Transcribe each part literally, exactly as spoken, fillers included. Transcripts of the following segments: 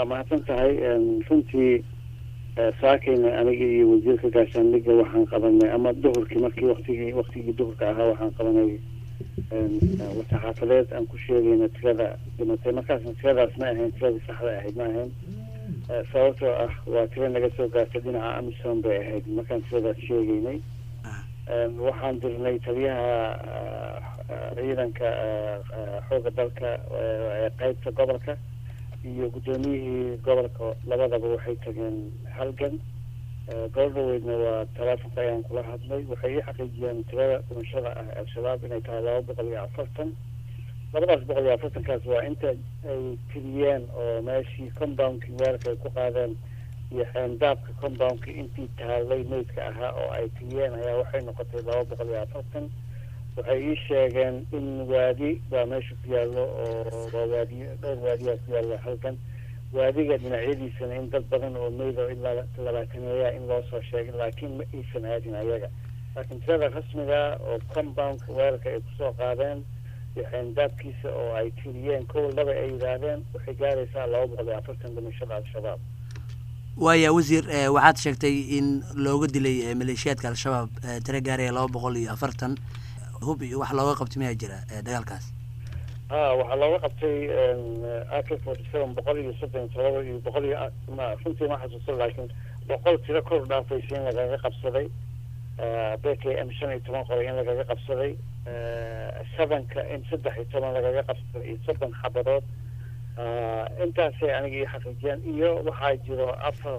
waa mahadsan tahay runtii saakayna aniga iyo wasiirka gaashaandhigga waxaan qabanay ama duhurkii markii waqtigii waqtigii duhurka ahaa waxaan qabanay saxaafadeed aan ku sheegayna tirada dhimatay markaasna tiradaas ma ahayn tiradii saxda ahayd ma ahayn sababtoo ah waa tiro naga soo gaartay dhinaca amisom bay ahayd markaan tiradaas sheegaynay waxaan dirnay taliyaha ciidanka xoogga dalka ee qaybta gobolka iyo guddoomiyihii gobolka labadaba waxay tageen halgan goordhaweydna waa taleefonka ayaan kula hadlay waxay ii xaqiijiyeen tirada dhimashada ah al-shabaab inay tahay laba boqol iyo afartan labadaas boqol iyo afartankaas waa inta ay tiriyeen oo meeshii compoundkii weerarka ay ku qaadeen iyo xeendaabka compoundkii intii taallay meydka ahaa oo ay tiriyeen ayaa waxay noqotay laba boqol iyo afartan waxay ii sheegeen in waadi baa meesha ku yaallo oo waa waadiy dhowr waadiyaa ku yaalla halkan waadiga dhinacyadiisana in dad badan oo meyd oo ilaa labaataneeya in loo soo sheegay laakiin ma aysan aadin ayaga laakiin tirada rasmiga oo compoundka weerarka ay kusoo qaadeen iyo xeendaabkiisa oo ay tiriyeen kow laba ay yidhaahdeen waxay gaaraysaa laba boqol iyo afartan dhimashada al-shabaab waaya wasiir waxaad sheegtay in looga dilay maleeshiyaadka al-shabaab tiro gaaraya laba boqol iyo afartan hub iyo wax looga qabtay miyaa jira dagaalkaas ha waxaa looga qabtay a k forty seven boqol iyo soddon todoba iyo boqol iyo ma runtii ma xasuusan laakiin boqol tiro kor dhaafaysa in lagaga qabsaday b k m shan iyo toban qoray in lagaga qabsaday sabanka in saddex iyo toban lagaga qabsaday iyo soddon xabadood intaasay aniga ii xaqiijiyeen iyo waxaa jiro afar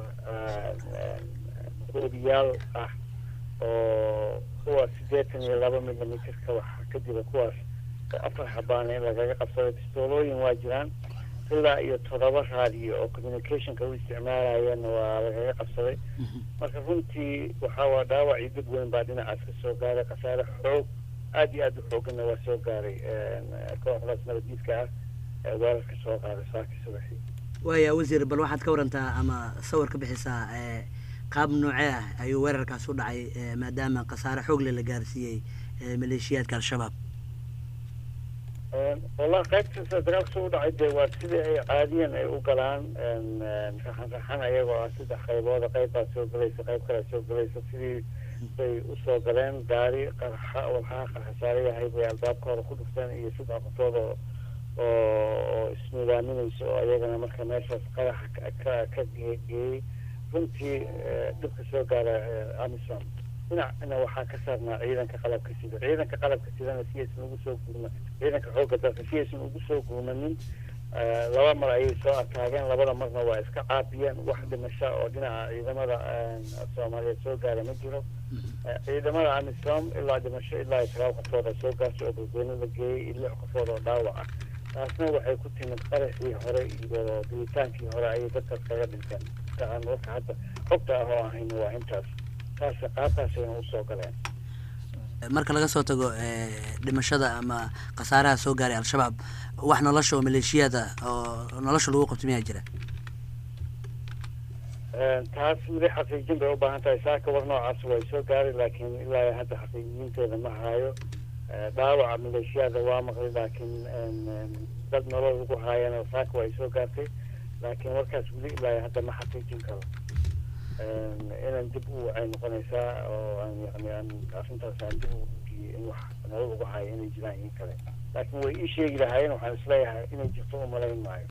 oodiyaal ah oo kuwa siddeetan iyo laba millimeterka waxa ka jira kuwaas oo afar xabaan in lagaga qabsaday pistoolooyin waa jiraan ilaa iyo todoba raadiyo oo communicationka u isticmaalayeen waa lagaga qabsaday marka runtii waxaa waa dhaawac iyo dib weyn baa dhinacaas ka soo gaaray khasaare xoog aada iyo aada u xooganna waa soo gaaray kooxdaas nabadiidka ah ee weerarka soo qaaday saakii subaxii waaya wasiir bal waxaad ka warantaa ama sawir ka bixisaa qaab noocee ah ayuu weerarkaas u dhacay maadaama khasaare xoogle la gaarsiiyey maleeshiyaadka al-shabaab wallahi qaybtiisa dagaalka u dhacay dee waa sidii ay caadiyan ay u galaan raxan raxan ayagoo ah saddex qaybooda qayb baa soo gelaysa qayb kalea soo gelaysa sidii bay usoo galeen gaari qarxa walxaha qarxasaare yahay bay albaabka hore ku dhufteen iyo saddex qofood oo oo isnidaaminaysa oo ayagana marka meeshaas qaraxa ka ka geeyey runtii dhibka soo gaara amisom dhinacna waxaa ka saarnaa ciidanka qalabka sida ciidanka qalabka sidana si aysan ugu soo guurma ciidanka xoogga dalka si aysan ugu soo guurmanin laba mar ayay soo ataageen labada marna waa iska caabiyeen wax dhimasho oo dhinaca ciidamada soomaaliyeed soo gaara ma jiro ciidamada amisom ilaa dhimasho ilaa iyo sagaal qofood oo soo gaartay oo dadweyne la geeyey iyo lix qofood oo dhaawac ah taasna waxay ku timid qaraxii hore iyo dilitaankii hore ayay dadkaas kaga dhinteen aan warka hadda xogta ah oo ahayna waa intaas taas qaabkaasayna usoo galeen marka laga soo tago dhimashada ama khasaaraha soo gaaray al-shabaab wax nolosha oo maleeshiyada oo nolosha lagu qabto miyaa jira taas weli xaqiijin bay u baahan tahay saaka war noocaas way soo gaaray laakiin ilaa hadda xaqiijinteeda ma hayo dhaawaca maleeshiyada waa maqlay laakiin dad nolol lagu haayana saaka way soo gaartay laakiin warkaas weli ilaa hadda ma xaqiijin karo inaan dib u ay noqonaysaa oo aan yani aan arrintaas aan dib u in wax nolol ugu hayo inay jiraan in kale laakiin way ii sheegi lahaayeen waxaan isleeyahay inay jirto umalayn maayo